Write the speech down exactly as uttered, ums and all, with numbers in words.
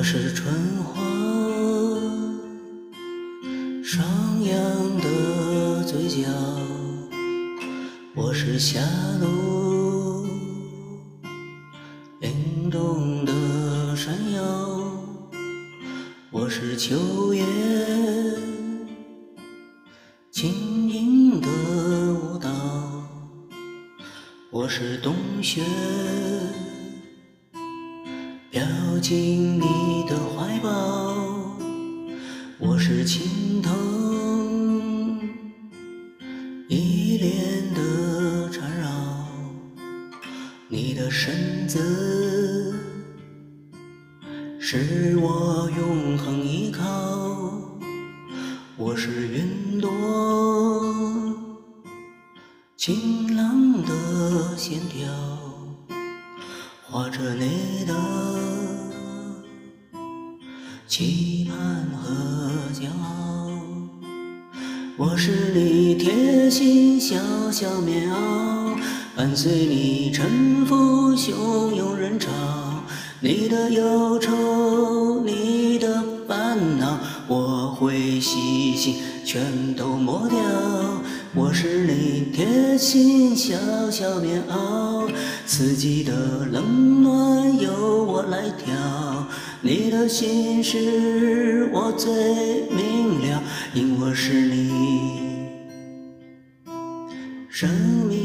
是春花上扬的嘴角，我是夏露林中的山药，我是秋叶轻盈的舞蹈，我是冬雪飘进你的怀抱，我是青藤依恋的缠绕，你的身子是我永恒依靠，我是云朵晴朗的线条，画着你的期盼和骄傲，我是你贴心小小棉袄，伴随你沉浮汹涌人潮，你的忧愁你的烦恼我会细心全都抹掉，我是你贴心小小棉袄，四季的冷暖由我来调，你的心事我最明了，因我是你生命